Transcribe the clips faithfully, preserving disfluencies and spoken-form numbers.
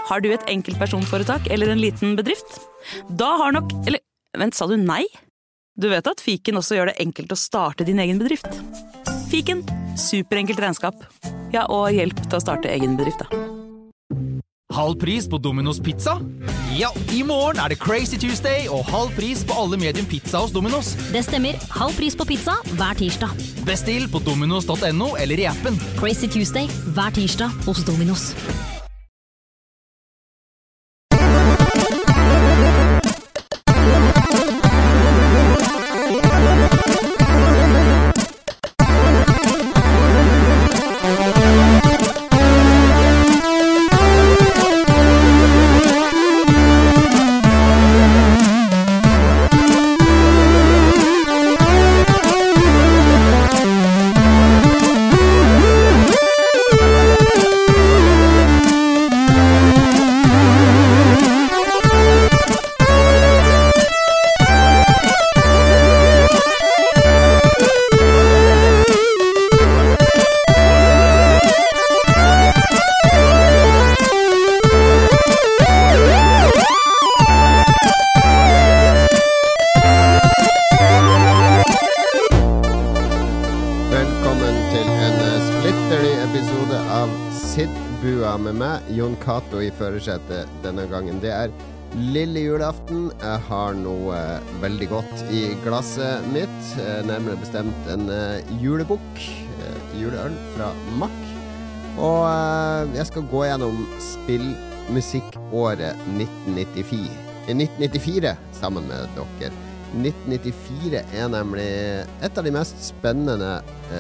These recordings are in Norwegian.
Har du et enkeltpersonforetak eller en liten bedrift? Da har nok... Eller, vent, sa du nei? Du vet at Fiken også gjør det enkelt å starte din egen bedrift. Fiken, superenkelt regnskap. Ja, og hjelp til å starte egen bedrift, da. Halv pris på Domino's Pizza? Ja, i morgen er det Crazy Tuesday og halv pris på alle medium pizza hos Domino's. Det stemmer. Halv pris på pizza hver tirsdag. Bestill på dominos punktum no eller i appen. Crazy Tuesday hver tirsdag hos Domino's. Jon Cato i førersetet denne gangen. Det er lille julaften. Jeg har noe veldig godt i glasset mitt. Nærmere bestemt en julebukk, juleøl fra Mack. Og jeg skal gå gjennom spillmusikkåret nitten nittifire. nitten nittifire sammen med dere. nitten nittifire er nemlig et av de mest spennende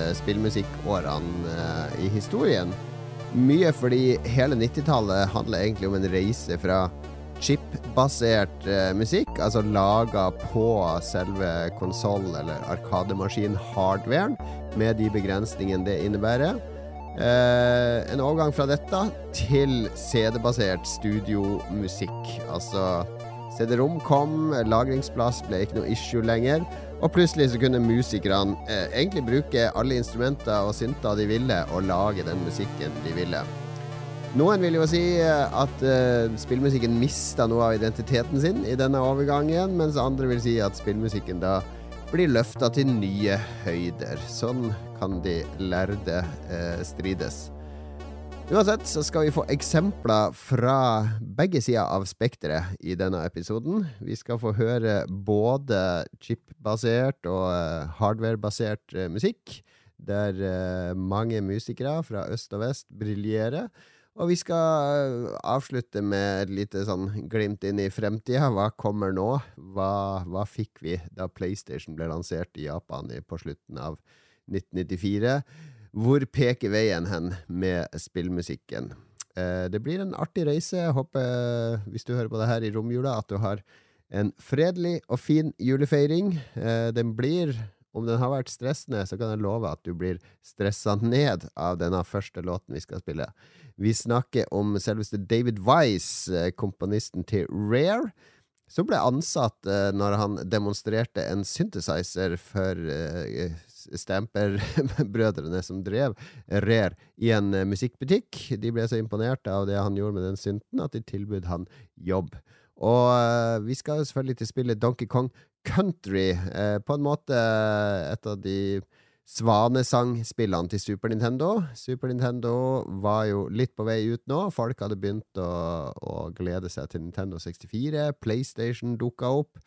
spillmusikkårene i historien. Mye fordi hele nittitallet handler egentlig om en reise fra chip-basert eh, musikk, altså laget på selve konsol- eller arkademaskin-hardwaren, med de begrensningene det innebærer. Eh, en overgang fra dette til C D-basert studiomusikk. Altså, C D-rom kom, lagringsplass ble ikke noe issue lenger, og plutselig så kunne musikerne eh, egentlig bruke alle instrumenter og synter de ville, og lage den musikken de ville. Noen vil jo si at eh, spillmusikken mistet noe av identiteten sin i denne overgangen, mens andre vil si at spillmusikken da blir løftet til nye høyder. Sånn kan de lærde eh, strides. Uansett så skal vi få eksempler fra begge sider av spektret i denne episoden. Vi skal få høre både chip-basert og hardware-basert musikk, der mange musikere fra øst og vest briljerer. Og vi skal avslutte med et lite sånn glimt inn i fremtiden. Hva kommer nå? Hva, hva fikk vi da PlayStation ble lansert i Japan på slutten av nitten nittifire? Hvor peker veien hen med spillmusikken? Eh, det blir en artig reise. Jeg håper, hvis du hører på det her i romjula, at du har en fredelig og fin julefeiring. Eh, den blir, om den har vært stressende, så kan jeg love at du blir stresset ned av denne første låten vi skal spille. Vi snakker om selveste David Wise, komponisten til Rare, som ble ansatt eh, når han demonstrerte en synthesizer for eh, Stamper-brødrene som drev Rare i en uh, musikkbutikk. De ble så imponert av det han gjorde med den synten at de tilbød han jobb. Og uh, vi skal jo selvfølgelig til spillet Donkey Kong Country, uh, på en måte uh, et av de svanesangspillene til Super Nintendo. Super Nintendo var jo litt på vei ut nå. Folk hadde begynt å, å glede seg til Nintendo sekstifire. PlayStation dukket opp.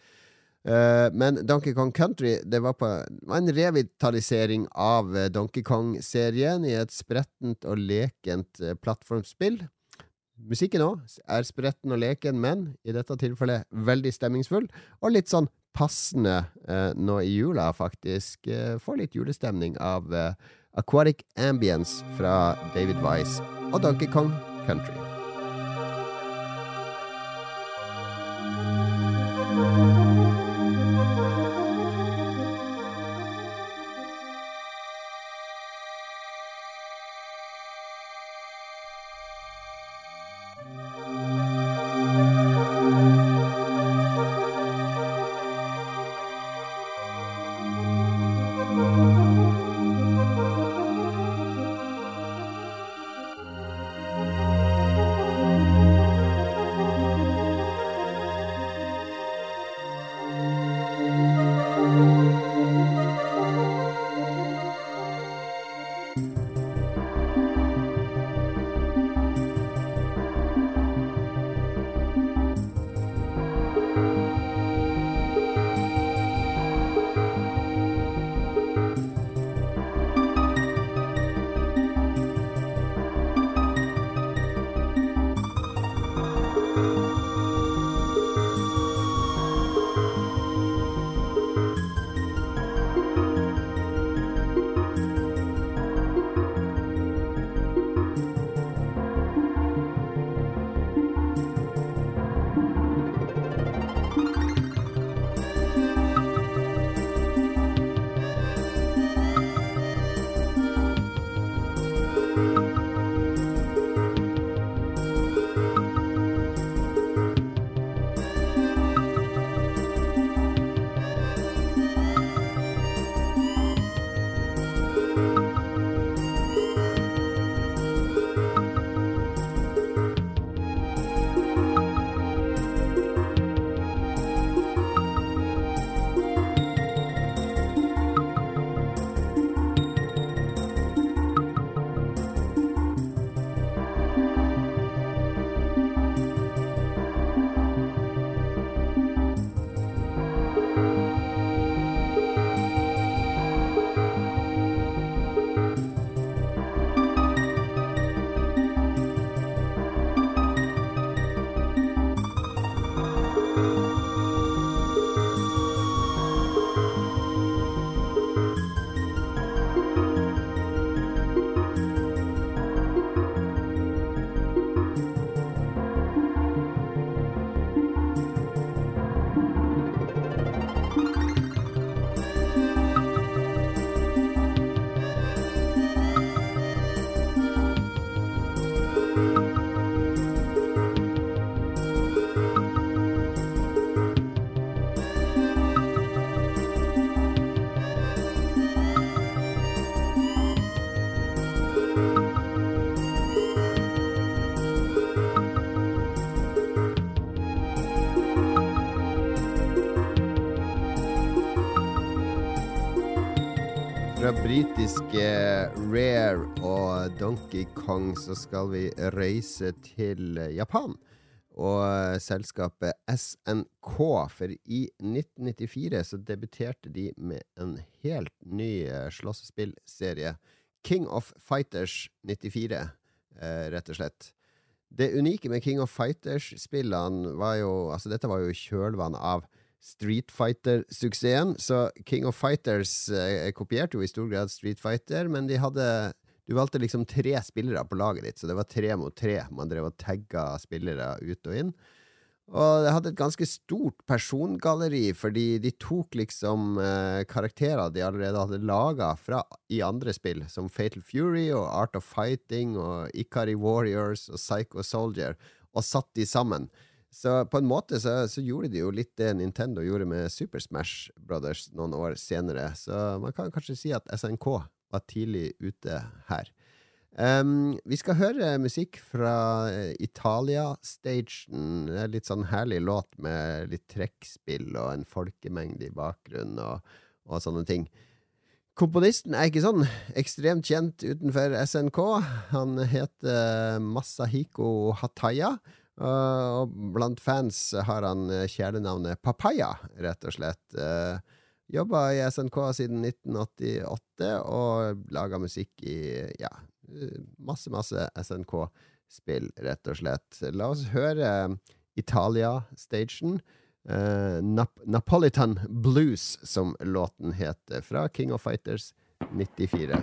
Uh, men Donkey Kong Country, det var, på, var en revitalisering av uh, Donkey Kong-serien i et sprettent og lekent uh, plattformspill. Musikken også er spretten og leken, men i dette tilfellet veldig stemningsfull, og litt sånn passende uh, nå i jula faktisk. Uh, får litt julestemning av uh, Aquatic Ambience fra David Wise og Donkey Kong Country. fra britiske Rare og Donkey Kong så skal vi reise til Japan og selskapet S N K, for i nitten nittifire så debuterte de med en helt ny slåssespillserie, King of Fighters nittifire, eh, rett og slett. Det unike med King of Fighters-spillene var jo, altså dette var jo kjølvann av Street Fighter-suksessen, så King of Fighters eh, kopierte jo i stor grad Street Fighter, men de hadde, du valgte liksom tre spillere på laget ditt, så det var tre mot tre, man drev og tagga spillere ut og inn. Og det hadde et ganske stort persongalleri, fordi de tok liksom eh, karakterer de allerede hadde laget fra i andre spill, som Fatal Fury og Art of Fighting og Ikari Warriors og Psycho Soldier, og satt de sammen. Så på en måte så, så gjorde de jo litt det Nintendo gjorde med Super Smash Brothers noen år senere, så man kan kanskje si at S N K var tidlig ute her. Um, vi skal høre musikk fra Italia-stagen. Det er litt sånn herlig låt med litt trekkspill og en folkemengde i bakgrunnen og, og sånne ting. Komponisten er ikke sånn ekstremt kjent utenfor S N K. Han heter Masahiko Hataya, og blant fans har han kjælenavnet Papaya, rett og slett. Uh, Jobba i S N K siden nitten åttiåtte og laget musikk i, ja, masse, masse S N K-spill, rett og slett. La oss høre Italia-stagen, uh, Nap- Napolitan Blues, som låten heter, fra King of Fighters nittifire.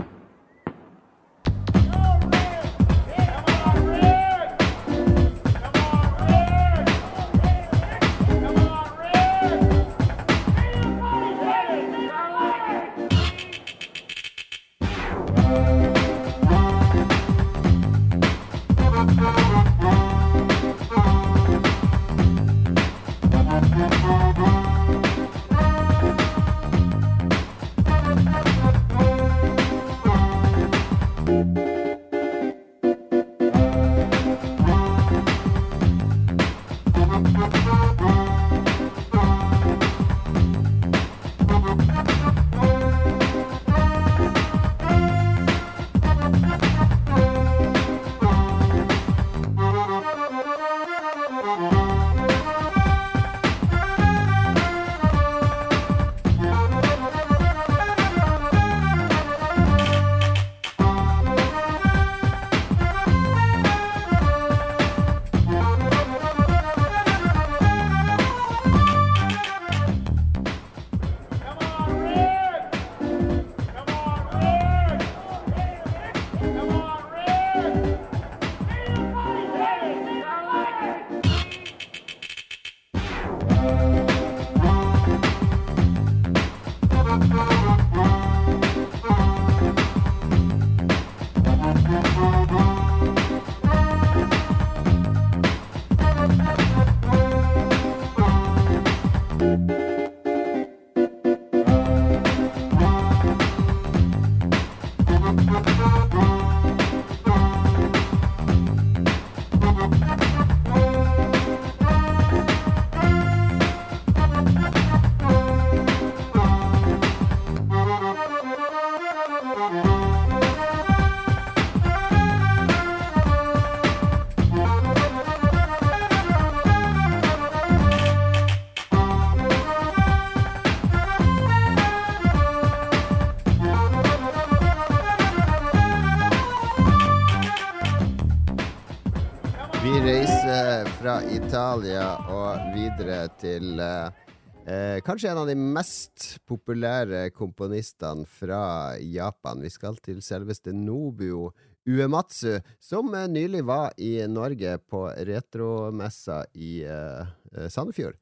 Fra Italia og videre til eh, eh, kanskje en av de mest populære komponistene fra Japan. Vi skal til selveste Nobuo Uematsu, som eh, nylig var i Norge på retromessa i eh, Sandefjord.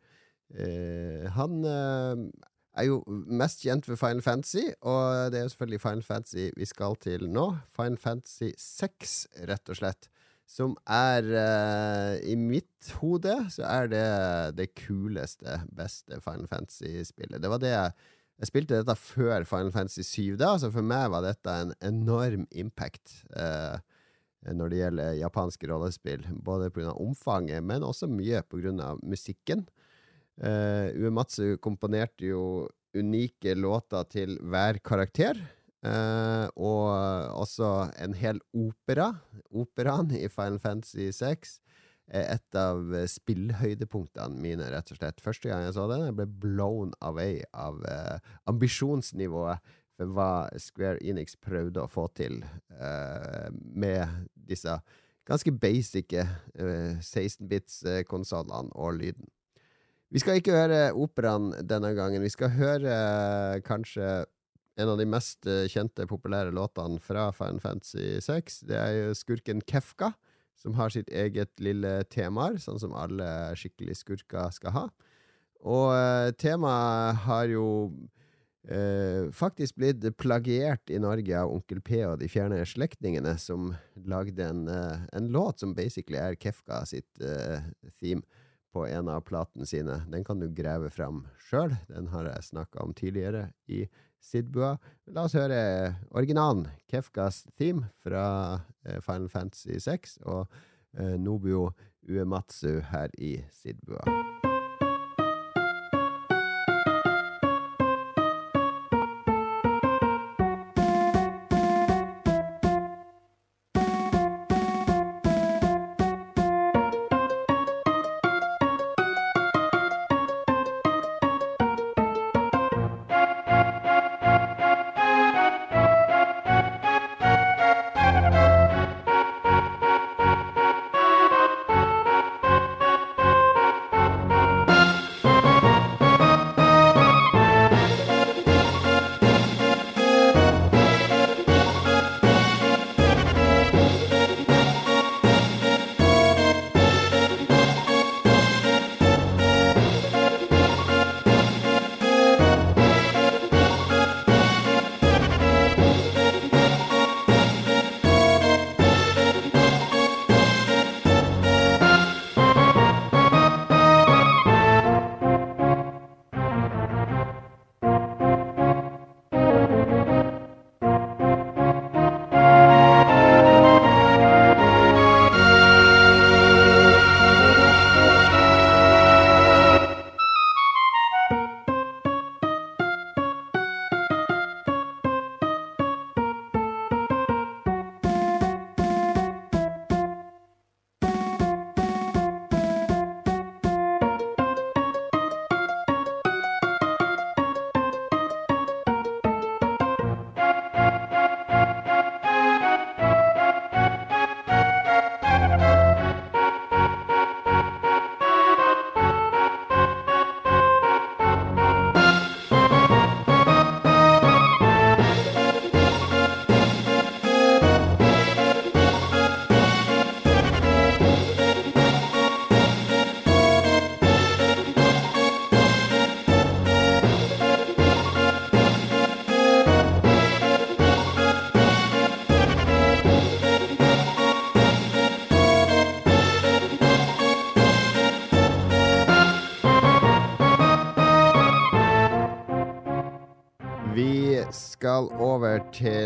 Eh, han eh, er jo mest kjent for Final Fantasy, og det er jo selvfølgelig Final Fantasy vi skal til nå. Final Fantasy seks, rett og slett. Som er, uh, i mitt hode, så er det det kuleste, beste Final Fantasy-spillet. Det var det jeg, jeg spilte dette før Final Fantasy syv da, så for meg var dette en enorm impact uh, når det gjelder japanske rollespill, både på grunn av omfanget, men også mye på grunn av musikken. Uh, Uematsu komponerte jo unike låter til hver karakter, uh, og også en hel opera. Operaen i Final Fantasy seks er et av spillhøydepunktene mine, rett og slett. Første gang jeg så den, jeg ble blown away av uh, ambisjonsnivået for hva Square Enix prøvde å få til uh, med disse ganske basic uh, seksten-bits-konsolene og lyden. Vi skal ikke høre operaen denne gangen. Vi skal høre uh, kanskje en av de mest uh, kjente, populære låtene fra Final Fantasy seks. Det er jo skurken Kefka, som har sitt eget lille temaer, sånn som alle skikkelig skurker skal ha. Og uh, temaet har jo uh, faktisk blitt plagiert i Norge av Onkel P og de fjerne slektningene, som lagde en, uh, en låt som basically er Kefka sitt uh, theme på en av platene sine. Den kan du grave fram selv. Den har jeg snakket om tidligere i Sidbua. La oss høre originalen, Kefkas theme fra eh, Final Fantasy seks og eh, Nobuo Uematsu her i Sidbua. skal over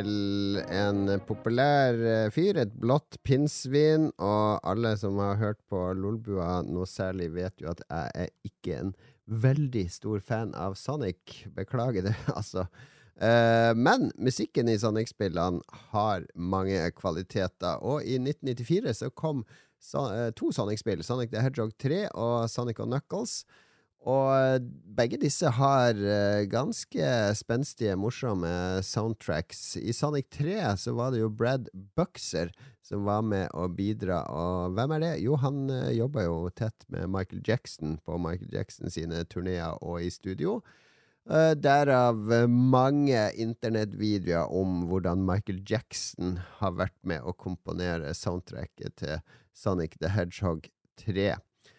til en populær fyr, et blått pinnsvin, og alle som har hørt på Lolbua noe særlig vet jo at jeg er ikke en veldig stor fan av Sonic. Beklager det, altså. Uh, men musikken i Sonic-spillene har mange kvaliteter, og i nitten nittifire så kom so uh, to Sonic-spill, Sonic the Hedgehog tre og Sonic og Knuckles, og begge disse har uh, ganske spenstige, morsomme soundtracks. I Sonic tre så var det jo Brad Buxer som var med å bidra, og hvem er det? Jo, han uh, jobber jo tett med Michael Jackson på Michael Jackson sine turnéer og i studio. Uh, derav uh, mange internettvideoer om hvordan Michael Jackson har vært med å komponere soundtracket til Sonic the Hedgehog tre.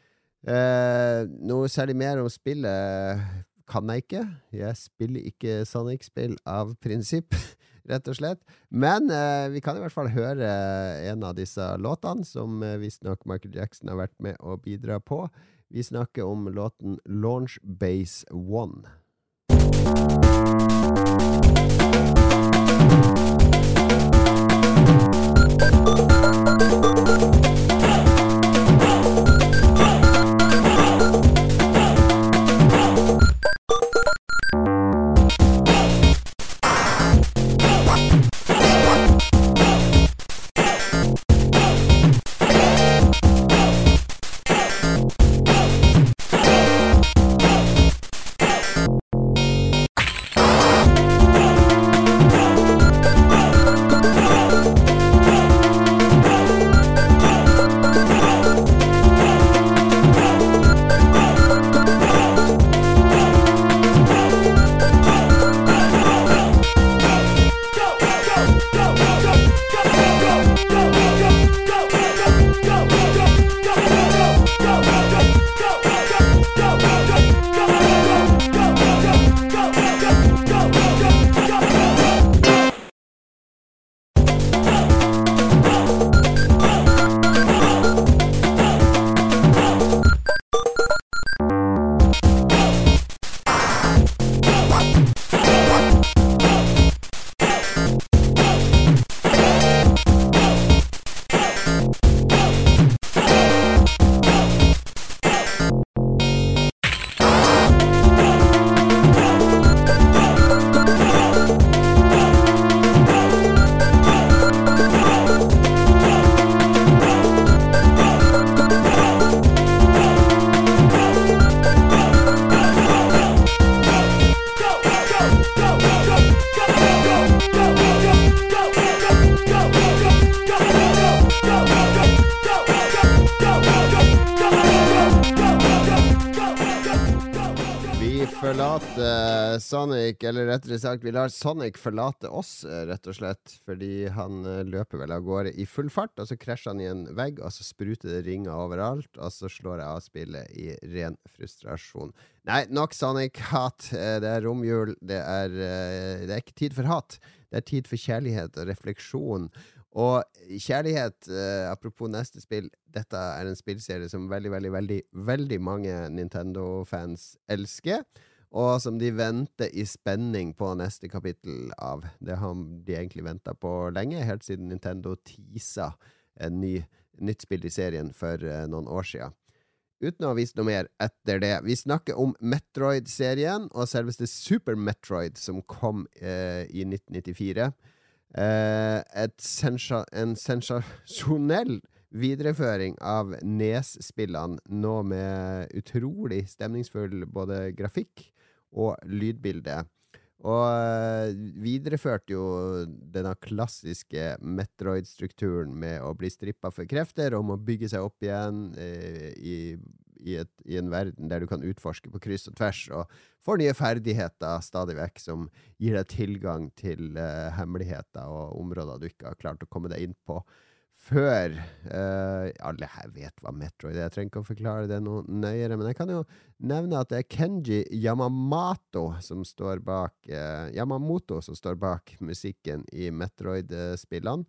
Uh, noe særlig mer om spillet kan jeg ikke. Jeg spiller ikke Sonic-spill av prinsipp, rett og slett. Men uh, vi kan i hvert fall høre en av disse låtene som uh, visst nok Michael Jackson har vært med å bidra på. Vi snakker om låten Launch Base One. forlate Sonic, eller rettere sagt, vi lar Sonic forlate oss, rett og slett, fordi han løper vel av gårde i full fart, og så krasjer han i en vegg, og så spruter det ringer overalt, og så slår jeg av spillet i ren frustrasjon. Nei, nok Sonic-hat. Det er romjul, det er, det er ikke tid for hat, det er tid for kjærlighet og refleksjon. Og kjærlighet, eh, apropos neste spill, dette er en spillserie som veldig, veldig, veldig, veldig mange Nintendo-fans elsker, og som de venter i spenning på neste kapittel av. Det har de egentlig ventet på lenge, helt siden Nintendo teasa en ny, nytt spill i serien for eh, noen år siden. Uten å ha vist noe mer etter det. Vi snakker om Metroid-serien, og selveste Super Metroid, som kom eh, i nitten nittifire. Uh, et sensa- en sensasjonell videreføring av N E S-spillene, nå med utrolig stemningsfull både grafikk og lydbilde. Og uh, videreførte jo denne klassiske Metroid-strukturen med å bli strippet for krefter, og må bygge seg opp igjen uh, i, i, et, i en verden der du kan utforske på kryss og tvers, og får nye ferdigheter stadig vekk som gir deg tilgang til uh, hemmeligheter og områder du ikke har klart å komme deg inn på før. Uh, alle her vet hva Metroid er, jeg trenger ikke å forklare det noe nøyere, men jeg kan jo nevne at det er Kenji Yamamoto som står bak uh, Yamamoto som står bak musikken i Metroid-spillene.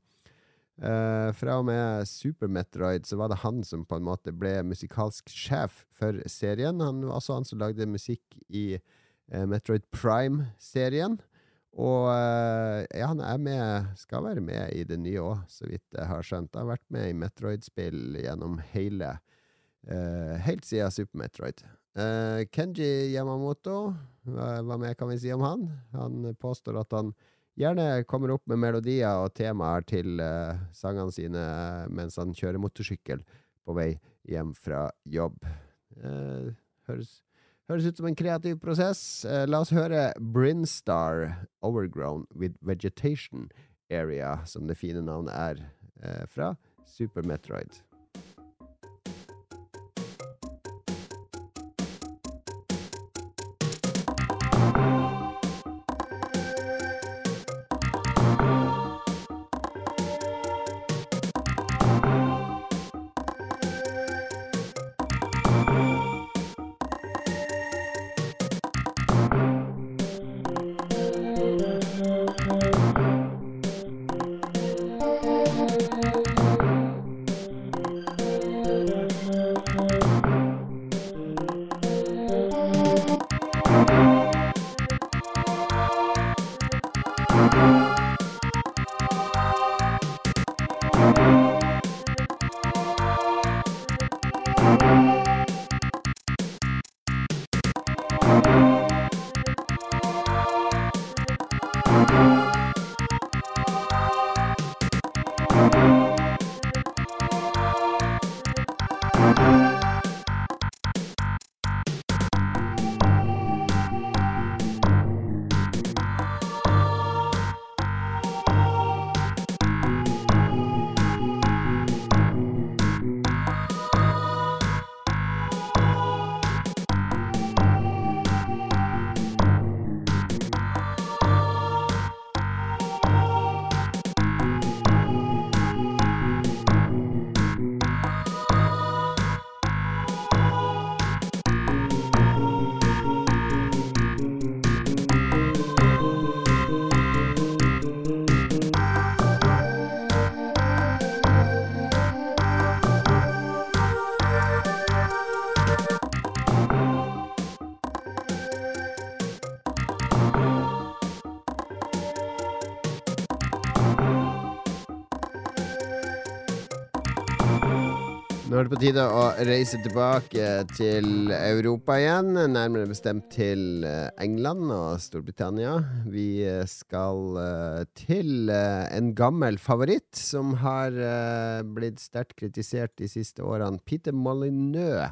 Uh, fra og med Super Metroid så var det han som på en måte ble musikalsk sjef for serien. Han var også han som lagde musikk i uh, Metroid Prime-serien. Og uh, ja, han er med, skal være med i det nye også, så vidt jeg har skjønt. Han har vært med i Metroid-spill gjennom hele, uh, helt siden Super Metroid. Uh, Kenji Yamamoto, hva, hva mer kan vi si om han? Han påstår at han gjerne kommer opp med melodier og temaer til uh, sangene sine mens han kjører motorsykkel på vei hjem fra jobb. Uh, høres, høres ut som en kreativ prosess. Uh, la oss høre Brinstar Overgrown with Vegetation Area, som det fine navnet er, uh, fra Super Metroid. Nå er det på tide å reise tilbake til Europa igjen, nærmere bestemt til England og Storbritannia. Vi skal til en gammel favoritt som har blitt sterkt kritisert de siste årene, Peter Molyneux.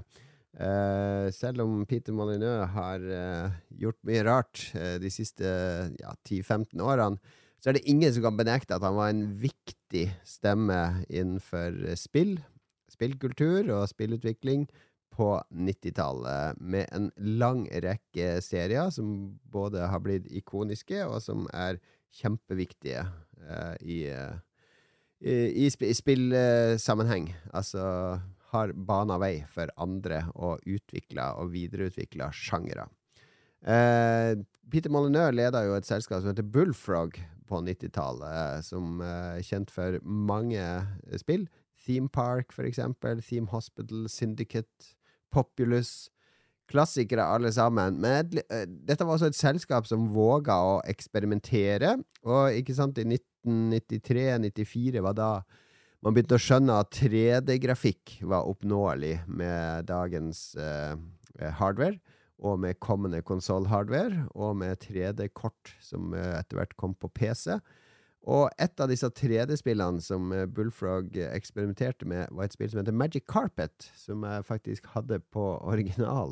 Selv om Peter Molyneux har gjort mye rart de siste ja, ti til femten årene, så er det ingen som kan benekte at han var en viktig stemme innenfor spill, spillkultur og spillutvikling på nittitallet med en lang rekke serier som både har blitt ikoniske og som er kjempeviktige uh, i, uh, i, i, sp- i spillsammenheng. Altså har bana vei for andre og utvikla og videreutvikla sjangere. Uh, Peter Molyneux leder jo et selskap som heter Bullfrog på nittitallet, som er kjent for mange spill. Theme Park, for eksempel, Theme Hospital, Syndicate, Populous, klassikere alle sammen. Men uh, dette var også et selskap som våga å eksperimentere, og ikke sant, i nitten nittitre nittifire var da man begynte å skjønne at tre D-grafikk var oppnåelig med dagens uh, hardware, og med kommende konsol-hardware, og med tre D-kort som etter hvert kom på P C. Og et av disse tre D-spillene som Bullfrog eksperimenterte med, var et spill som heter Magic Carpet, som jeg faktisk hadde på original.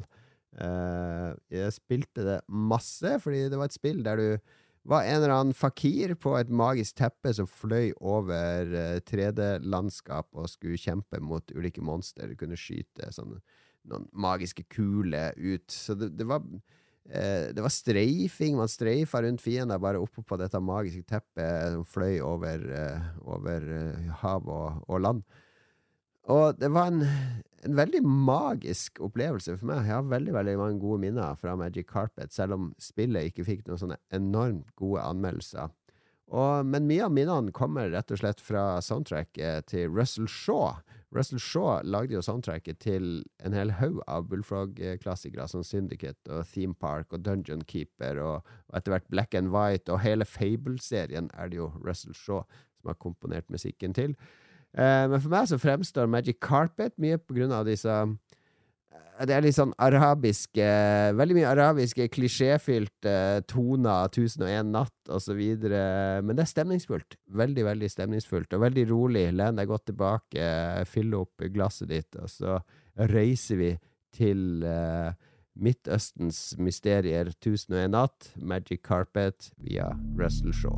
Jeg spilte det masse, fordi det var et spill der du var en eller annen fakir på et magisk teppe som fløy over tre D-landskap og skulle kjempe mot ulike monster. Du kunne skyte sånne noen magiske kuler ut. Så det, det var eh, det var streifing. Man streifa rundt fiender bare oppe på dette magiske teppet som fløy over, eh, over eh, hav og, og land. Og det var en, en veldig magisk opplevelse for meg. Jeg har veldig, veldig mange gode minner fra Magic Carpet, selv om spillet ikke fikk noen sånne enormt gode anmeldelser. Og, men mye av minnene kommer rett og slett fra soundtracket til Russell Shaw. Russell Shaw lagde jo soundtracket til en hel haug av Bullfrog-klassikere som Syndicate og Theme Park og Dungeon Keeper og, og etter hvert Black and White og hele Fable-serien er det jo Russell Shaw som har komponert musikken til. Eh, men for meg så fremstår Magic Carpet mye på grunn av disse det er litt sånn arabiske, veldig mye arabiske, klisjéfylte toner, tusen og en natt og så videre, men det er stemningsfullt, veldig, veldig stemningsfullt og veldig rolig. Len deg godt tilbake, fylle opp glasset ditt, og så reiser vi til uh, Midtøstens mysterier, tusen og en natt, Magic Carpet via Russell Shaw.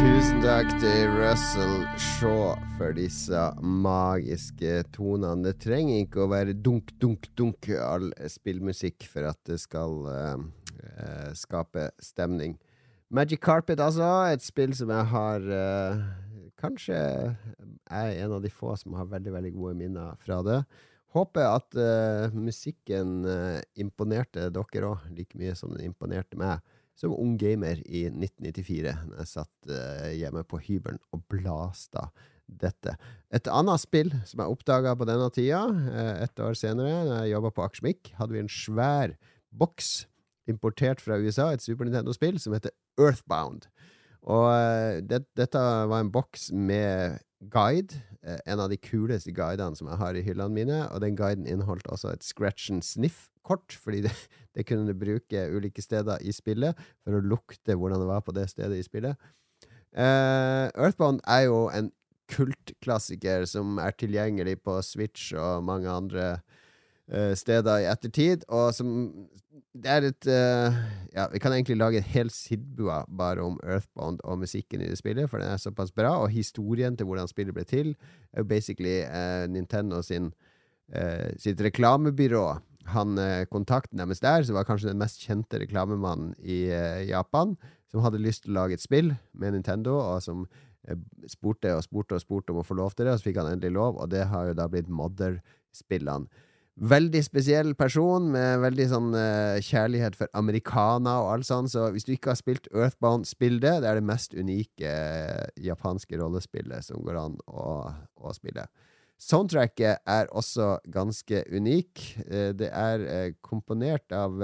Tusen takk til Russell Shaw for disse magiske tonene. Det trenger ikke å være dunk, dunk, dunk all spillmusikk for at det skal uh, uh, skape stemning. Magic Carpet, altså. Et spill som jeg har uh, kanskje er en av de få som har veldig, veldig gode minner fra det. Håper at uh, musikken uh, imponerte dere også, like mye som den imponerte meg som ung gamer i nitten nittifire, når jeg satt uh, hjemme på hybelen og blasta dette. Et annet spill som jeg oppdaget på denne tida, uh, et år senere, når jeg jobbet på Akersmik, hadde vi en svær boks importert fra U S A, et Super Nintendo-spill som heter Earthbound. Og uh, det, dette var en boks med guide, uh, en av de kuleste guidene som jeg har i hyllene mine, og den guiden inneholdt også et scratch and sniff kort, fordi det, det kunne du bruke ulike steder i spillet for å lukte hvordan det var på det stedet i spillet. Uh, Earthbound er jo en kultklassiker som er tilgjengelig på Switch og mange andre uh, steder i ettertid, og som det er et uh, ja, vi kan egentlig lage en hel sidbua bare om Earthbound og musikken i det spillet, for den er såpass bra, og historien til hvordan spillet ble til er jo basically uh, Nintendo sin, uh, sitt reklamebyrå. Han eh, kontakten deres der, så var kanskje den mest kjente reklamemannen i eh, Japan, som hadde lyst til å lage et spill med Nintendo, og som eh, spurte og spurte og spurte om å få lov til det, og så fikk han endelig lov, og det har jo da blitt Mother-spillene. Veldig spesiell person, med veldig sånn eh, kjærlighet for americana og alt sånt, så hvis du ikke har spilt Earthbound, spill det. Det er det mest unike eh, japanske rollespillet som går an å, å spille. Soundtracket er også ganske unik. Det er komponert av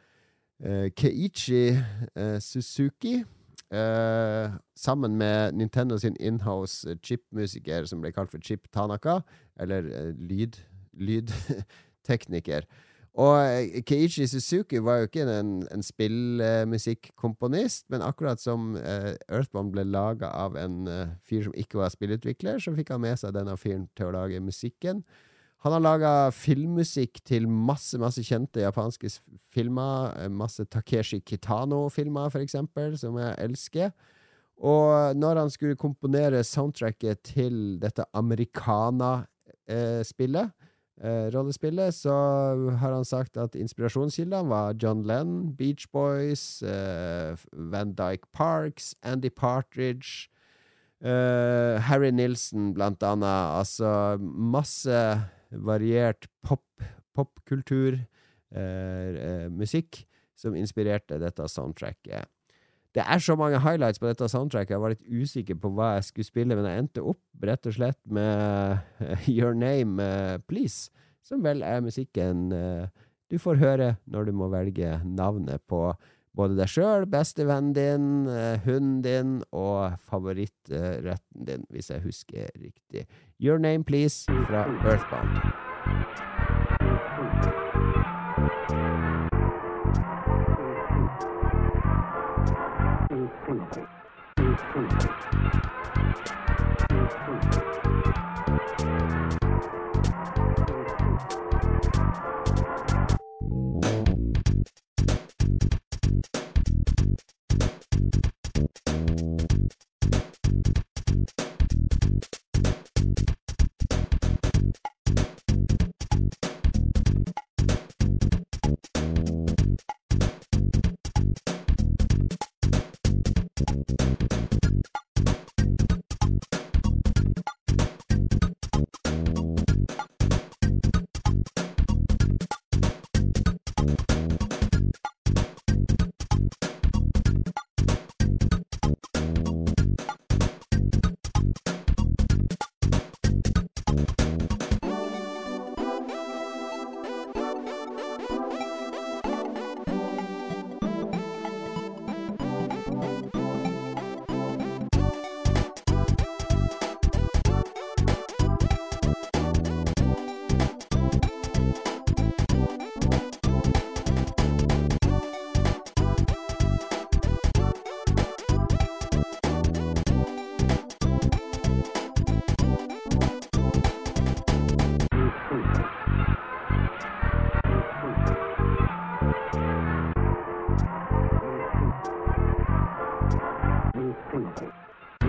Keiichi Suzuki, sammen med Nintendo sin in-house chip-musiker som ble kalt for Chip Tanaka, eller lyd, lydtekniker. Og Keiichi Suzuki var jo ikke en, en spillmusikkomponist, men akkurat som uh, Earthbound ble laget av en uh, fyr som ikke var spillutvikler, så fikk han med seg denne fyren til å lage musikken. Han har laget filmmusikk til masse, masse kjente japanske filmer, masse Takeshi Kitano-filmer for eksempel, som jeg elsker. Og når han skulle komponere soundtracket til dette Americana-spillet, Uh, rollespillet, så har han sagt at inspirasjonskildene var John Lennon, Beach Boys, uh, Van Dyke Parks, Andy Partridge, uh, Harry Nilsson blant annet, altså masse variert pop, popkultur, uh, uh, musikk som inspirerte dette soundtracket. Det er så mange highlights på dette soundtracket. Jeg var litt usikker på hva jeg skulle spille, men jeg endte opp rett og slett med Your Name, uh, Please, som vel er musikken uh, du får høre når du må velge navnet på både deg selv, bestevennen din, uh, hunden din og favorittretten din, hvis jeg husker riktig. Your Name, Please fra Earthbound.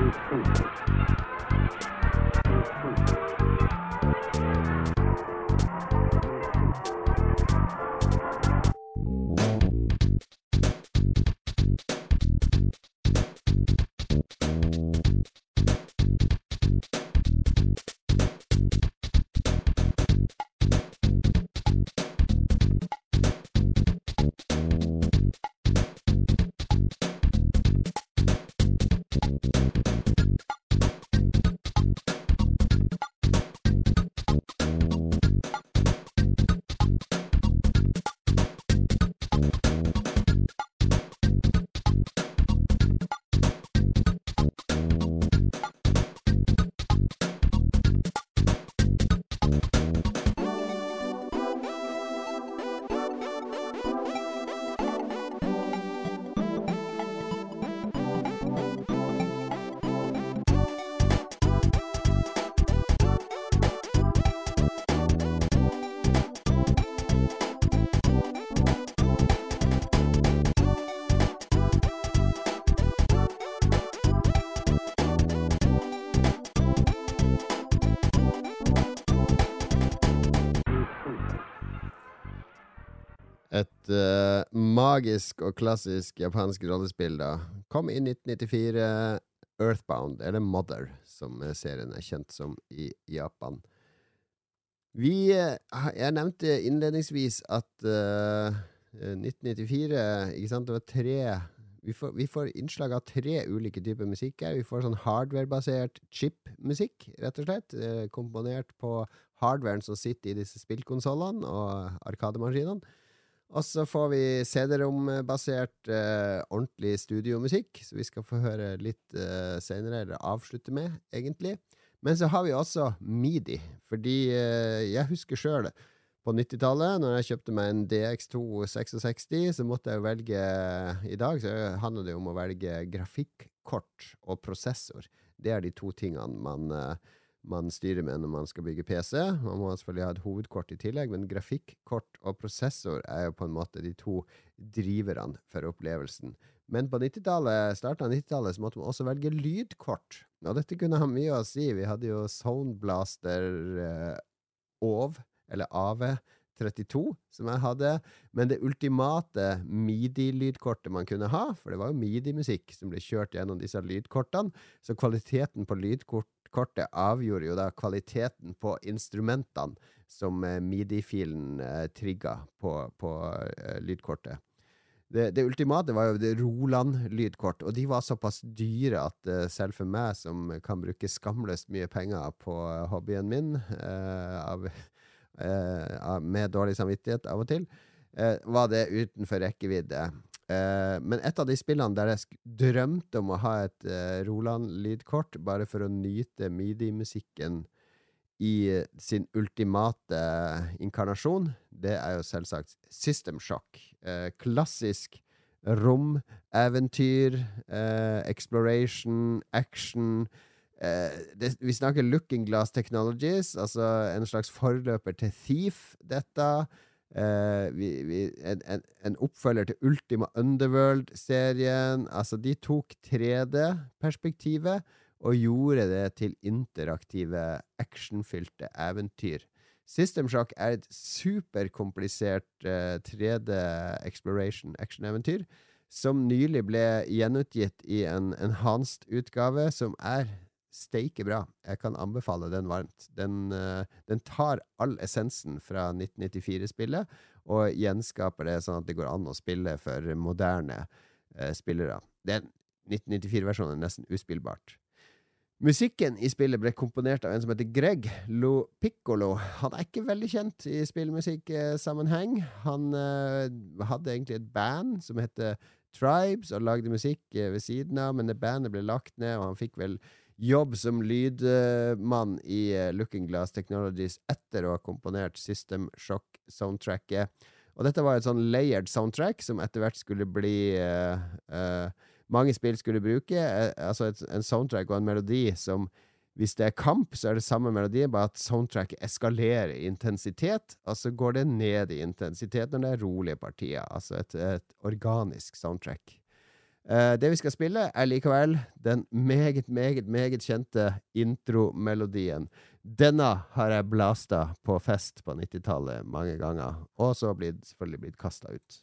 Et uh, magisk og klassisk japansk rollespill da. Kom i nitten nittifire, Earthbound, eller Mother, som serien er kjent som i Japan. Vi, uh, jeg nevnte innledningsvis at uh, nitten nittifire, ikke sant, det var tre, vi får, vi får innslag av tre ulike typer musikk her. Vi får sånn hardware-basert chip-musikk, rett og slett, uh, komponert på hardwaren som sitter i disse spillkonsolene og arkademaskinene. Og så får vi C D-rom-basert eh, ordentlig studiomusikk, så vi skal få høre litt eh, senere, eller avslutte med, egentlig. Men så har vi også MIDI, fordi eh, jeg husker selv på nittitallet, når jeg kjøpte meg en D X to sekstiseks, så måtte jeg velge, i dag så handler det om å velge grafikkort og prosessor. Det er de to tingene man... Eh, man styrer med når man skal bygge P C. Man må selvfølgelig ha et hovedkort i tillegg, men grafikkort og prosessor er jo på en måte de to driverne for opplevelsen. Men på nittitallet, starten av nittitallet, så måtte man også velge lydkort. Og dette kunne ha mye å si. Vi hadde jo Sound Blaster eh, O V, eller A V trettito, som jeg hadde. Men det ultimate MIDI-lydkortet man kunne ha, for det var jo MIDI-musikk som ble kjørt gjennom disse lydkortene, så kvaliteten på lydkort Kortet avgjorde jo da kvaliteten på instrumentene som eh, MIDI-filen eh, trigget på, på eh, lydkortet. Det, det ultimate var jo det Roland-lydkort, og de var såpass dyre at eh, selv for meg som kan bruke skamløst mye penger på hobbyen min, eh, av, eh, med dårlig samvittighet av og til, eh, var det utenfor rekkevidde. Uh, men et av de spillene der jeg drømte om å ha et uh, Roland-lydkort bare for å nyte MIDI-musikken i uh, sin ultimate uh, inkarnasjon, det er jo selvsagt System Shock. Uh, klassisk rom, eventyr, uh, exploration, action. Uh, det, vi snakker Looking Glass Technologies, altså en slags forløper til Thief, dette. Uh, vi, vi, en, en, en oppfølger til Ultima Underworld-serien. Altså, de tok tre D-perspektivet og gjorde det til interaktive, actionfylte eventyr. System Shock er et superkomplisert uh, tre D-exploration-action-eventyr som nylig ble gjenutgitt i en enhanced-utgave som er steike bra. Jeg kan anbefale den varmt. Den, uh, den tar all essensen fra nitten nittifire-spillet og gjenskaper det sånn at det går an å spille for moderne uh, spillere. Den nitten nittifire-versjonen er nesten uspillbart. Musikken i spillet ble komponert av en som heter Greg Lo Piccolo. Han er ikke veldig kjent i spillmusikk-sammenheng. Han uh, hadde egentlig et band som heter Tribes og lagde musikk uh, ved siden av, men det bandet ble lagt ned, og han fikk vel jobb som lydmann i uh, Looking Glass Technologies etter å ha komponert System Shock-soundtracket. Og dette var et sånn layered soundtrack som etter hvert skulle bli uh, uh, mange spill skulle bruke, uh, altså et, en soundtrack og en melodi som, hvis det er kamp, så er det samme melodi, bare at soundtracket eskalerer i intensitet, og så går det ned i intensitet når det er rolige partier, altså et, et organisk soundtrack. Uh, det vi skal spille er likevel den meget, meget, meget kjente intro-melodien. Denne har jeg blasta på fest på nittitallet mange ganger, og så blitt, selvfølgelig blitt kastet ut.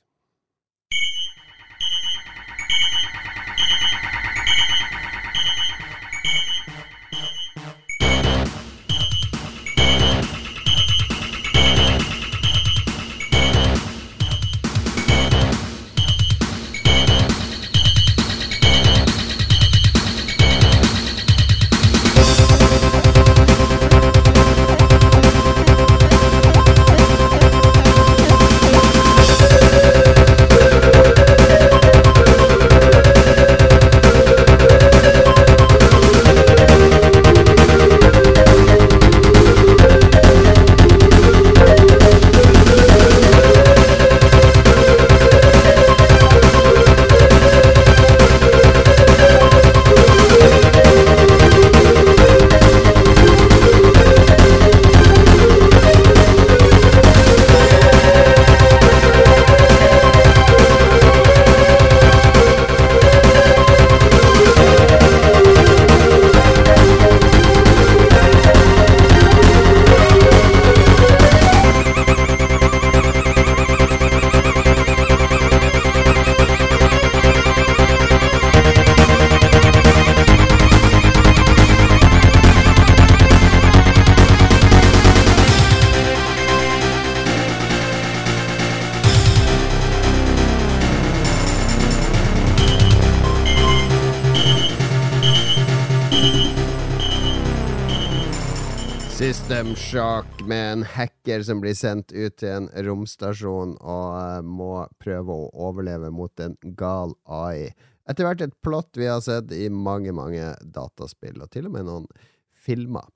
System Shock med en hacker som blir sendt ut til en romstasjon og uh, må prøve å overleve mot en gal A I. Etter hvert et plott vi har sett i mange, mange dataspill, og til og med noen filmer.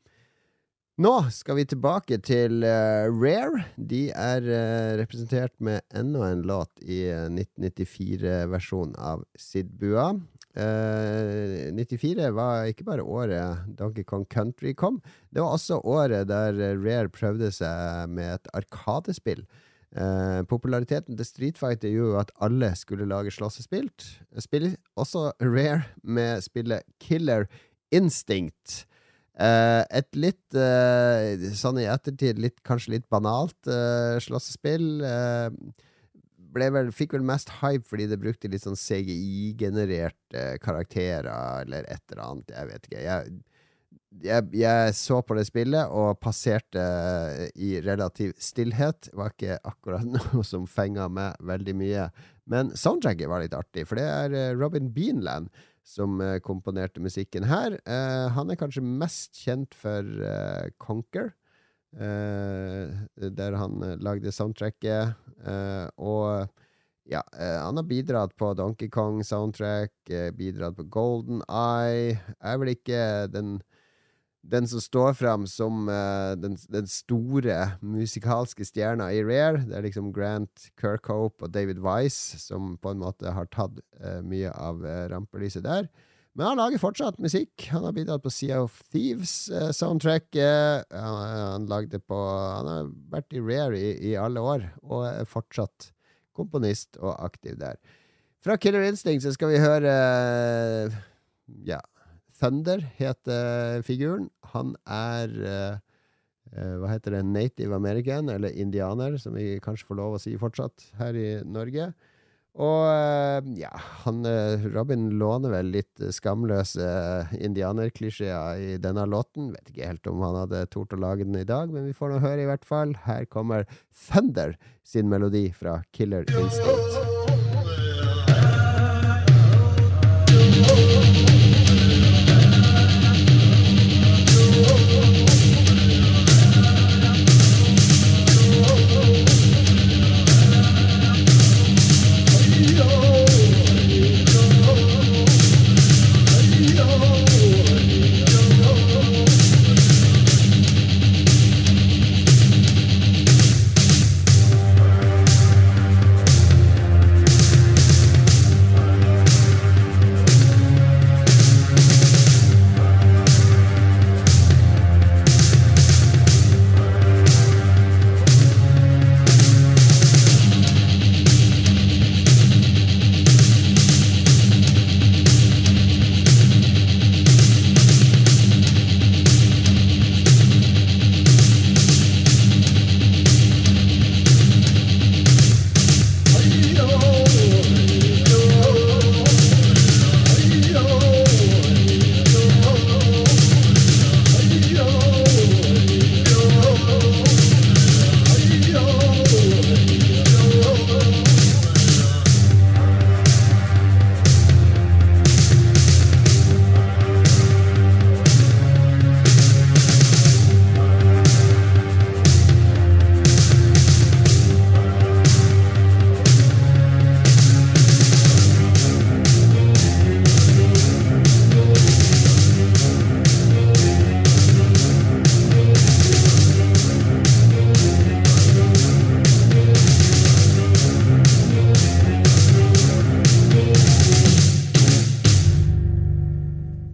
Nå skal vi tilbake til uh, Rare. De er uh, representert med enda en låt i uh, nitten nittifire-versjonen av Sid Bua. Uh, nittifire var ikke bare året Donkey Kong Country kom, det var også året der Rare prøvde seg med et arkadespill. Uh, populariteten til Street Fighter gjorde at alle skulle lage slåssespill. Spill også Rare med spillet Killer Instinct. Uh, et litt, uh, sånn i ettertid, litt, kanskje litt banalt uh, slåssespill. Uh, ble vel, fikk vel mest hype fordi det brukte litt sånn C G I-genererte karakterer, eller et eller annet, jeg vet ikke. Jeg, jeg, jeg så på det spillet og passerte i relativ stillhet. Det var ikke akkurat noe som fenget meg veldig mye. Men soundtracket var litt artig, for det er Robin Beanland som komponerte musikken her. Uh, han er kanskje mest kjent for uh, Conker, Uh, der han uh, lagde soundtracket, uh, og ja, uh, han har bidratt på Donkey Kong soundtrack, uh, bidratt på Golden Eye. Er vel ikke den, den som står frem som uh, den, den store musikalske stjerna i Rare. Det er liksom Grant Kirkhope og David Weiss som på en måte har tatt uh, mye av uh, rampelyset der. Men han lager fortsatt musikk. Han har bidratt på Sea of Thieves eh, soundtrack. Eh, han, han, lagde på, han har vært i Rare i, i alle år, og er fortsatt komponist og aktiv der. Fra Killer Instinct så skal vi høre eh, ja, Thunder heter figuren. Han er eh, hva heter det? Native American, eller indianer, som vi kanskje får lov å si fortsatt her i Norge. Og ja, han, Robin låner vel litt skamløse indianerklisjeer i denne låten. Vet ikke helt om han hadde tort å lage den i dag, men vi får nå høre i hvert fall. Her kommer Thunder sin melodi fra Killer Instinct.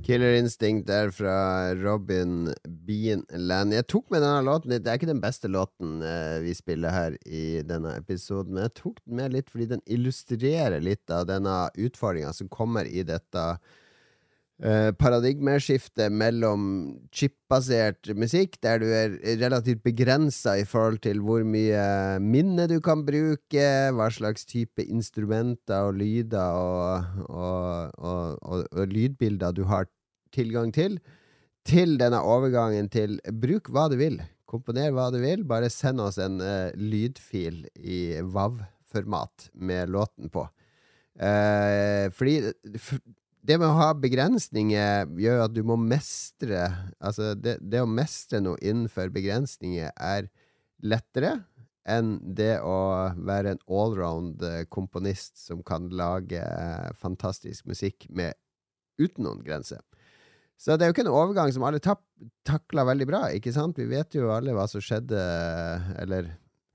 Killer Instinct er fra Robin Beanland. Jeg tok med denne låten litt. Det er ikke den beste låten eh, vi spiller her i denne episoden, men jeg tok den med litt fordi den illustrerer litt av denne utfordringen som kommer i dette Uh, paradigmeskifte mellom chipbasert musikk, der du er relativt begrenset i forhold til hvor mye minne du kan bruke, hva slags type instrumenter og lyder og, og, og, og, og lydbilder du har tilgang til, til denne overgangen til bruk hva du vil, komponer hva du vil, bare send oss en uh, lydfil i WAV-format med låten på. Uh, fordi for, Det med å ha begrensninger gjør at du må mestre, altså det, det å mestre noe innenfor begrensninger er lettere enn det å være en allround komponist som kan lage fantastisk musikk med, uten noen grenser. Så det er jo ikke en overgang som alle tak- takler veldig bra, ikke sant? Vi vet jo alle hva som skjedde, eller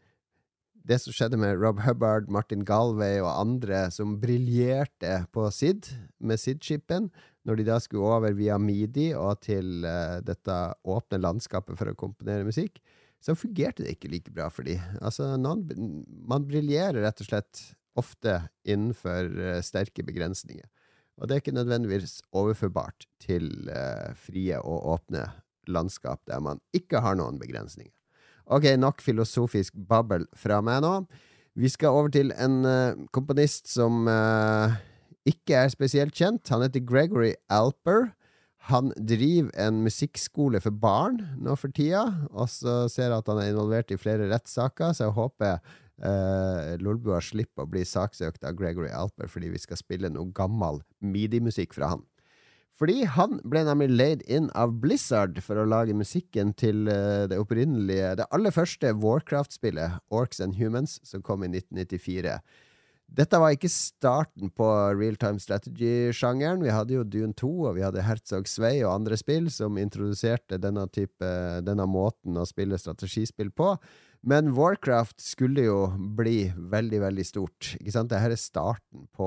det som skjedde med Rob Hubbard, Martin Galway og andre som briljerte på S I D, med S I D-chipen, når de da skulle over via MIDI og til uh, dette åpne landskapet for å komponere musikk, så fungerte det ikke like bra for de. Altså, noen, man briljerer rett og slett ofte innenfor uh, sterke begrensninger. Og det er ikke nødvendigvis overførbart til uh, frie og åpne landskap der man ikke har noen begrensninger. Ok, nok filosofisk babbel fra meg nå. Vi skal over til en uh, komponist som uh, ikke er spesielt kjent. Han heter Gregory Alper. Han driver en musikkskole for barn nå for tida, og så ser jeg at han er involvert i flere rettssaker, så jeg håper uh, Lolbua slipper å bli saksøkt av Gregory Alper, fordi vi skal spille noe gammel midi-musikk fra han. Fordi han ble nemlig leid inn av Blizzard for å lage musikken til uh, det opprinnelige, det aller første Warcraft-spillet, Orcs and Humans, som kom i nitten nittifire. Dette var ikke starten på real-time strategy-sjangeren. Vi hadde jo Dune to, og vi hadde Herzog Zwei og andre spill som introduserte denne type, denne måten å spille strategispill på. Men Warcraft skulle jo bli veldig, veldig stort. Ikke sant? Dette er starten på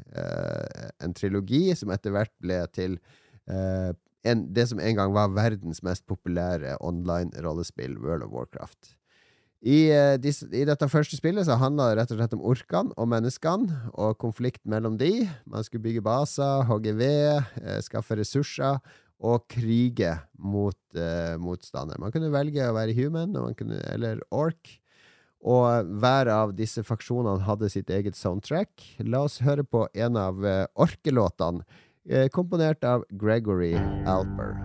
eh, en trilogi som etter hvert ble til eh, en, det som en gang var verdens mest populære online-rollespill, World of Warcraft. I, eh, dis, I dette første spillet så handlet det rett og slett om orkene og menneskene, og konflikt mellom de. Man skulle bygge baser, hogge ved, eh, skaffe ressurser, og krige mot uh, motstander. Man kunne velge å være human man kunne, eller orc, og hver av disse faksjonene hadde sitt eget soundtrack. La oss høre på en av uh, orkelåtene, uh, komponert av Gregory Alper.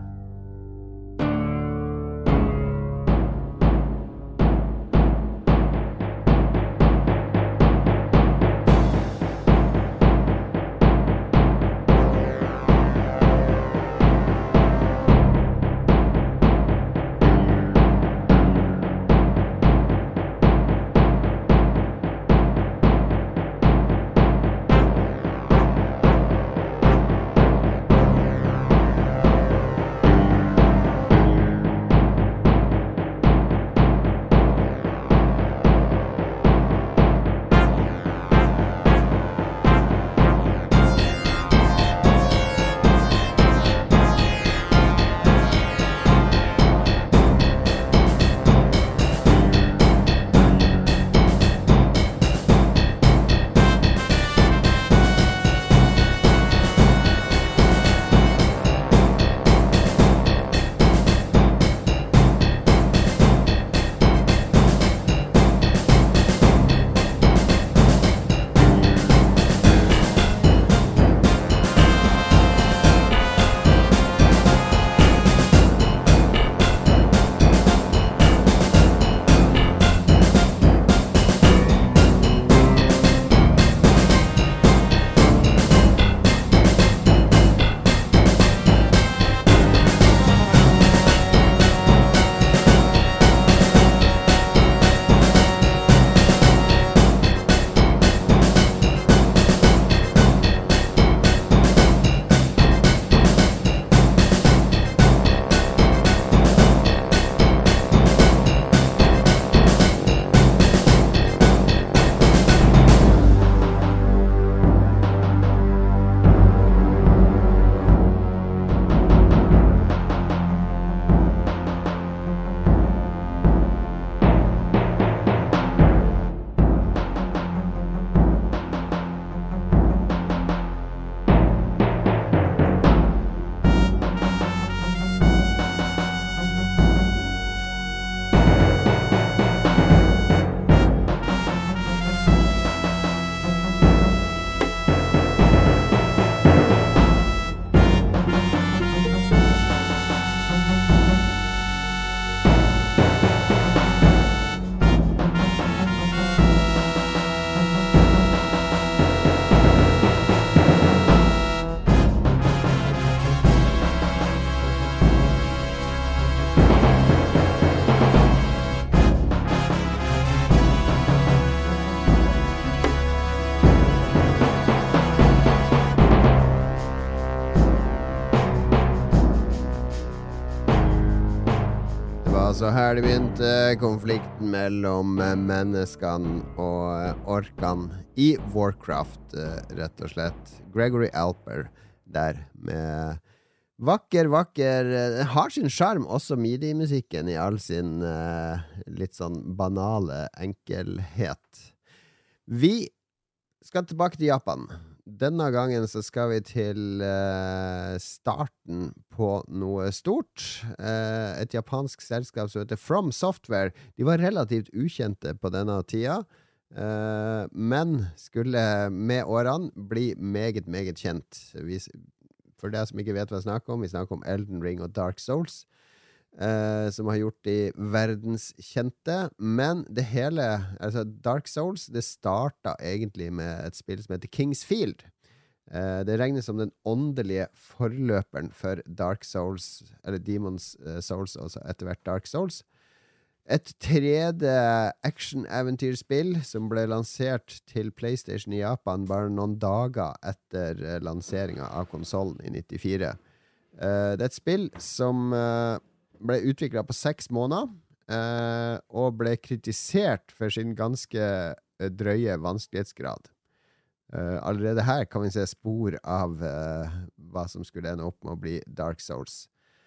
så her det begynte konflikten mellom menneskene og orkene i Warcraft, rett og slett. Gregory Alper der med vakker, vakker, har sin charm også midi-musikken i all sin uh, litt sånn banale enkelhet. Vi skal tilbake til Japan. Denne gangen så skal vi til uh, starten på noe stort. Uh, et japansk selskap som heter From Software. De var relativt ukjente på denne tida, uh, men skulle med årene bli meget, meget kjent. Vi, for deg som ikke vet hva jeg snakker om, vi snakker om Elden Ring og Dark Souls. Uh, som har gjort de verdenskjente, men det hele, altså Dark Souls, det starta egentlig med et spill som heter King's Field. Uh, det regnes som den åndelige forløperen for Dark Souls, eller Demon's Souls, altså etter hvert Dark Souls. Et tredje action-eventyrspill som ble lansert til PlayStation i Japan bare noen dager etter uh, lanseringen av konsolen i nittifire. Uh, det er et spill som uh, ble utviklet på seks måneder, eh, og ble kritisert for sin ganske drøye vanskelighetsgrad. Eh, allerede her kan vi se spor av eh, hva som skulle ende opp med å bli Dark Souls.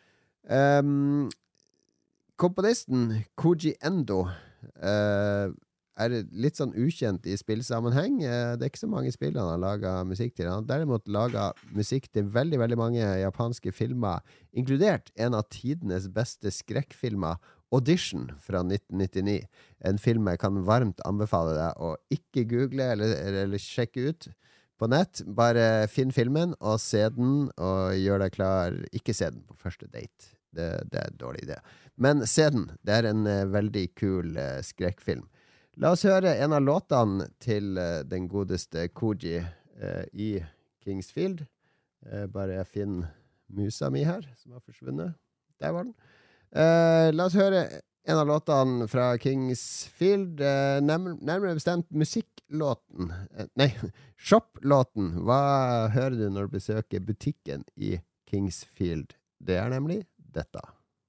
Um, komponisten Koji Endo eh, er litt sånn ukjent i spillsammenheng. Eh, det er ikke så mange spill han har laget musikk til. Han har derimot laget musikk til veldig, veldig mange japanske filmer, inkludert en av tidenes beste skrekkfilmer, Audition fra nitten nittini. En film jeg kan varmt anbefale deg å ikke google eller, eller sjekke ut på nett. Bare finn filmen og se den, og gjør deg klar. Ikke se den på første date. Det, det er en dårlig idé. Men se den. Det er en uh, veldig kul uh, skrekkfilm. La oss høre en av låtene til uh, den godeste Koji uh, i King's Field. Uh, bare jeg finner musa mi her, som har forsvunnet. Der var den. Uh, la oss høre en av låtene fra King's Field. Uh, nærmere, nærmere bestemt musikklåten. Uh, nei, shop-låten. Hva hører du når du besøker butikken i King's Field? Det er nemlig dette.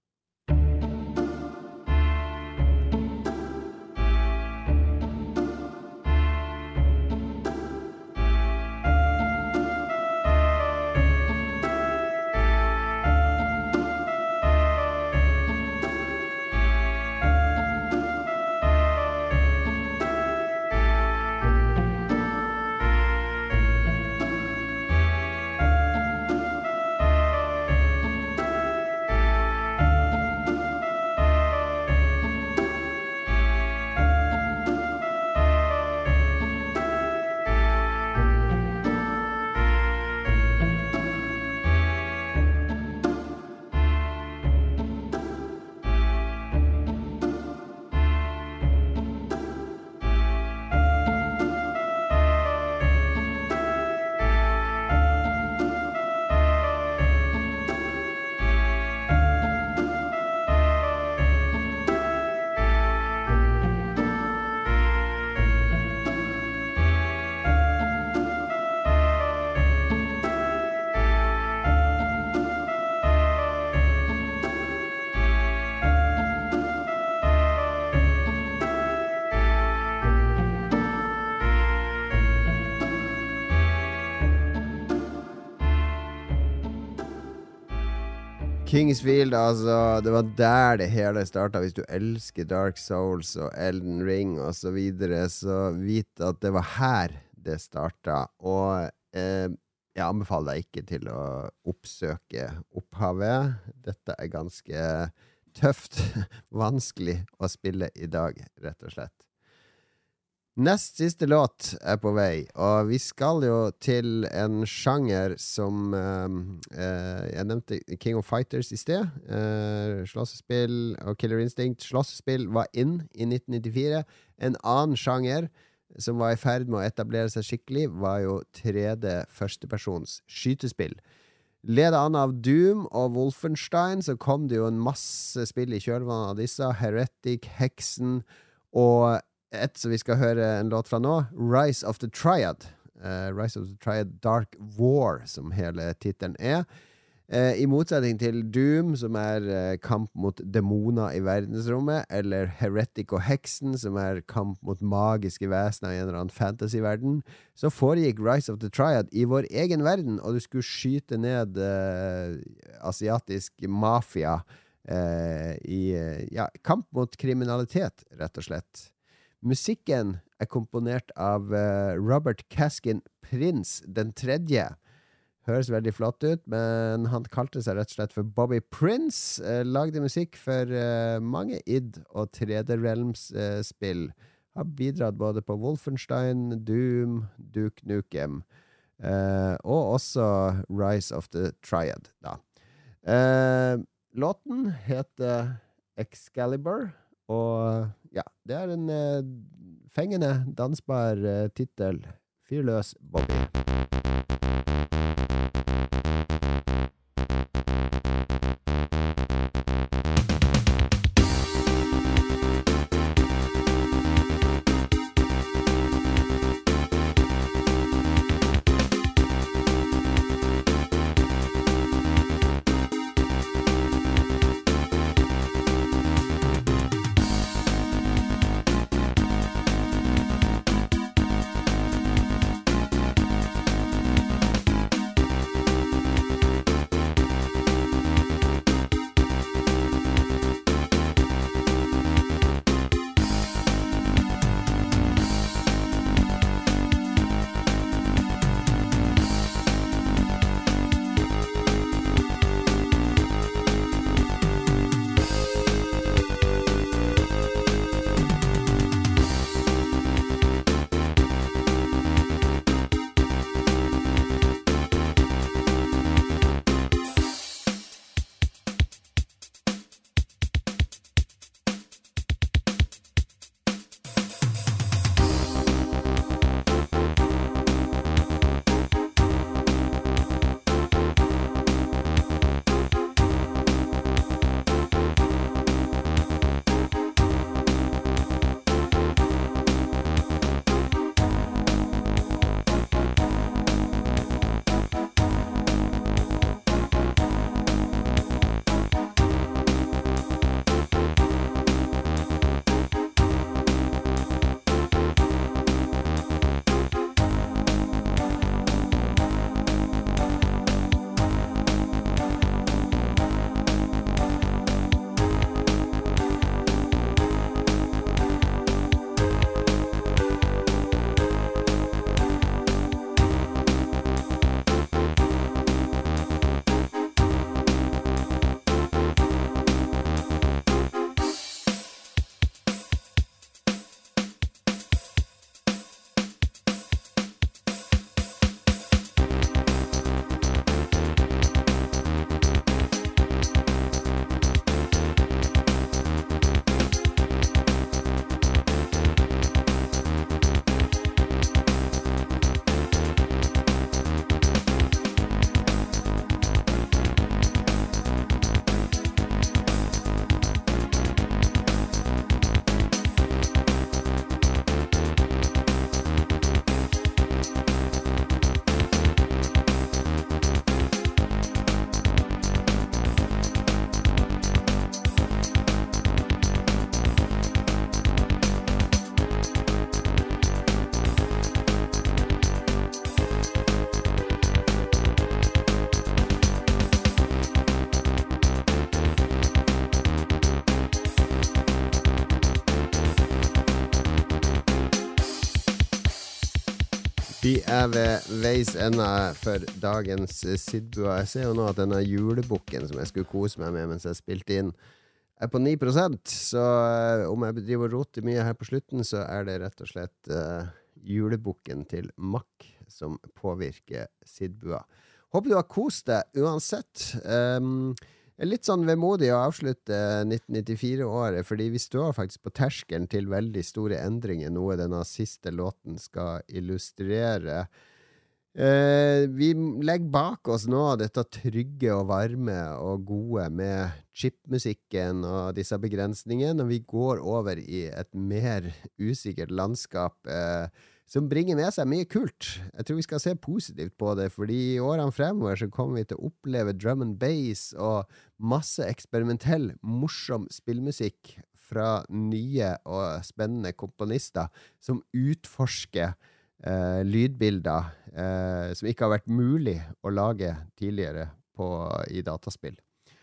King's Field, altså, det var der det hele startet. Hvis du elsker Dark Souls og Elden Ring og så videre, så vit at det var her det startet. Og eh, jeg anbefaler deg ikke til å oppsøke opphavet. Dette er ganske tøft, vanskelig å spille i dag, rett og slett. Nest siste låt er på vei, og vi skal jo til en sjanger som eh, eh, jeg nevnte King of Fighters i sted. Eh, slåssespill og Killer Instinct. Slåssespill var inn i nitten nittifire. En annen sjanger som var i ferd med å etablere seg skikkelig, var jo tre D førstepersons skytespill. Ledet an av Doom og Wolfenstein, så kom det jo en masse spill i kjølvannet av disse. Heretic, Hexen og et som vi skal høre en låt fra nå, Rise of the Triad. Uh, Rise of the Triad Dark War, som hele titelen er. Eh, I motsetning til Doom, som er eh, kamp mot demoner i verdensrommet, eller Heretic og Heksen, som er kamp mot magiske vesener i en eller annen fantasy-verden, så foregikk Rise of the Triad i vår egen verden, og du skulle skyte ned eh, asiatisk mafia eh, i eh, ja, kamp mot kriminalitet, rett og slett. Musikken er komponert av eh, Robert Caskin Prince den tredje. Høres veldig flott ut, men han kalte seg rett og slett for Bobby Prince. Eh, lagde musikk for eh, mange id- og tre D Realms-spill. Eh, Har bidratt både på Wolfenstein, Doom, Duke Nukem, eh, og også Rise of the Triad. Da. Eh, låten heter Excalibur, og ja, det er en eh, fengende, dansbar eh, titel. Fyrløs Bobby. Vi er ved veis ende for dagens Sidbua. Jeg ser jo nå at denne julebukken som jeg skulle kose meg med mens jeg spilte inn, er på ni prosent. Så om jeg driver og roter mye her på slutten, så er det rett og slett uh, julebukken til Mack som påvirker Sidbua. Håper du har kost deg uansett. Um, Litt sånn vemodig å avslutte nitten nittifire-året, fordi vi står faktisk på terskelen til veldig store endringer, noe denne siste låten skal illustrere. Eh, vi legger bak oss nå dette trygge og varme og gode med chipmusikken og disse begrensningene, og vi går over i et mer usikkert landskap, eh, som bringer med seg mye kult. Jeg tror vi skal se positivt på det, fordi i årene fremover så kommer vi til å oppleve drum and bass og masse eksperimentell, morsom spillmusikk fra nye og spennende komponister som utforsker eh, lydbilder eh, som ikke har vært mulig å lage tidligere på, i dataspill.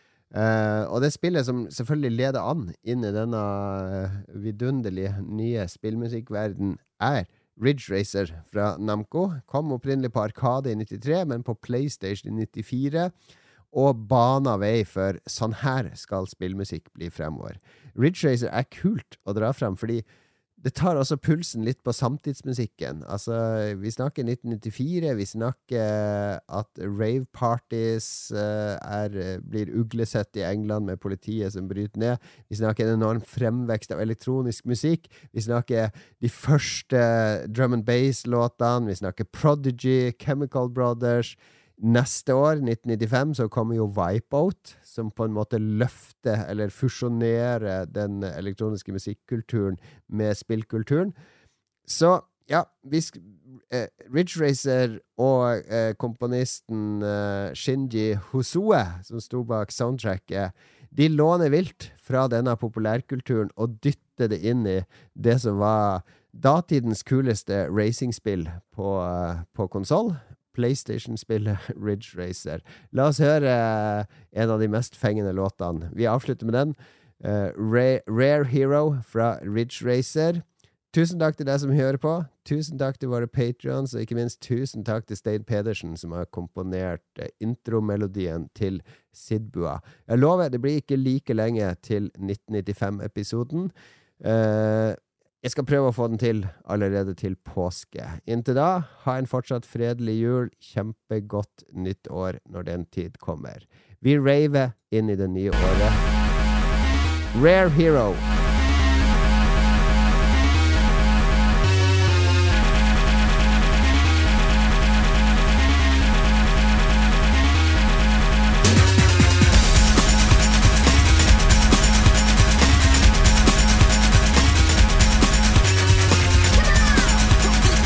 Uh, og det spillet som selvfølgelig leder an inn i denne uh, vidunderlige nye spillmusikkverden er Ridge Racer fra Namco. Kom opprinnelig på Arcade i nittitre, men på PlayStation i nittifire, og bana vei for sånn her skal spillmusikk bli fremover. Ridge Racer er kult å dra frem, fordi det tar også pulsen litt på samtidsmusikken. Altså, vi snakker nitten nittifire, vi snakker at rave parties uh, er, blir uglesett i England med politiet som bryter ned. Vi snakker en enorm fremvekst av elektronisk musikk. Vi snakker de første drum and bass låtene. Vi snakker Prodigy, Chemical Brothers. Neste år, nitten nittifem, så kommer jo Wipeout, som på en måte løfter eller fusjonerer den elektroniske musikkulturen med spillkulturen. Så, ja, vi sk- eh, Ridge Racer og eh, komponisten eh, Shinji Hosoe, som sto bak soundtracket, de låner vilt fra denne populærkulturen og dytter det inn i det som var datidens kuleste racingspill på, eh, på konsol. PlayStation-spillet Ridge Racer. La oss høre uh, en av de mest fengende låtene. Vi avslutter med den. Uh, Rare, Rare Hero fra Ridge Racer. Tusen takk til deg som hører på. Tusen takk til våre Patreons, og ikke minst tusen takk til Stein Pedersen, som har komponert uh, intromelodien til Sidbua. Jeg lover, det blir ikke like lenge til nitten nittifem-episoden. Uh, Jeg skal prøve å få den til allerede til påske. Inntil da, ha en fortsatt fredelig jul, kjempegodt nytt år når den tid kommer. Vi raver inn i det nye året. Rare Hero.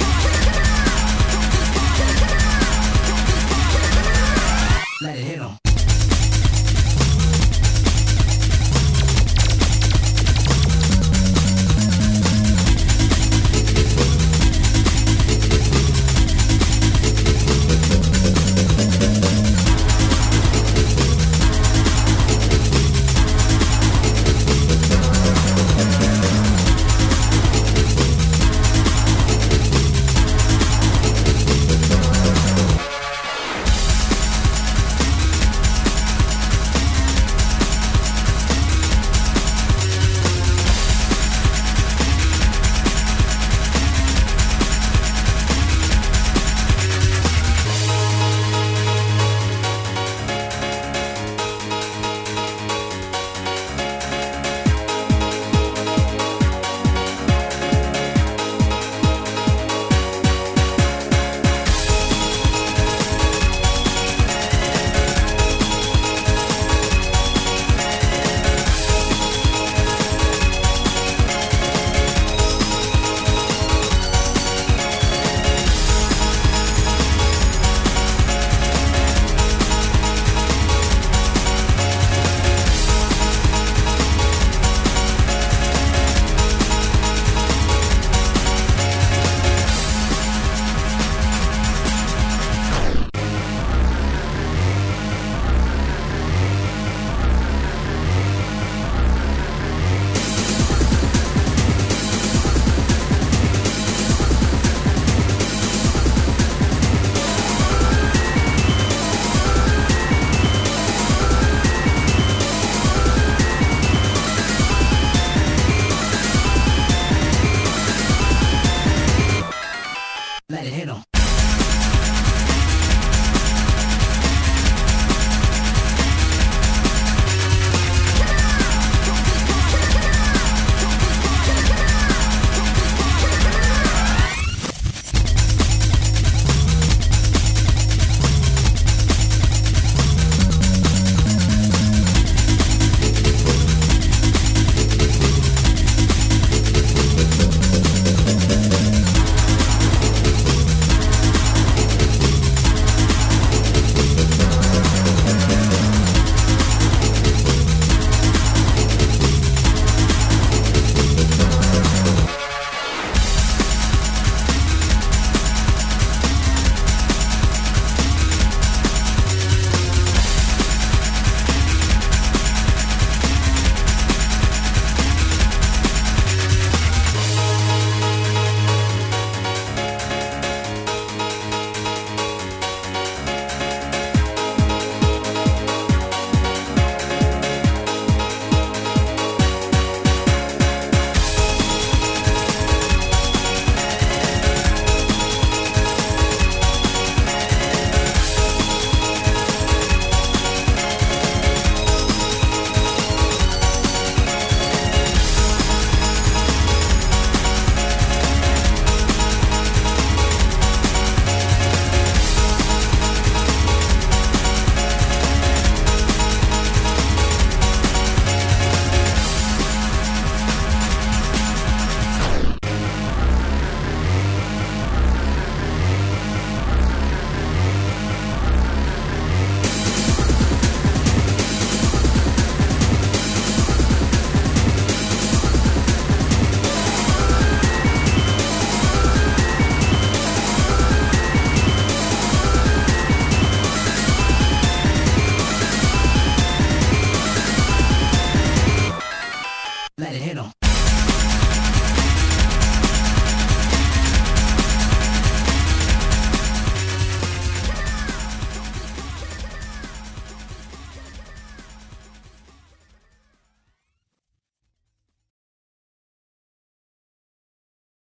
Let it hit 'em.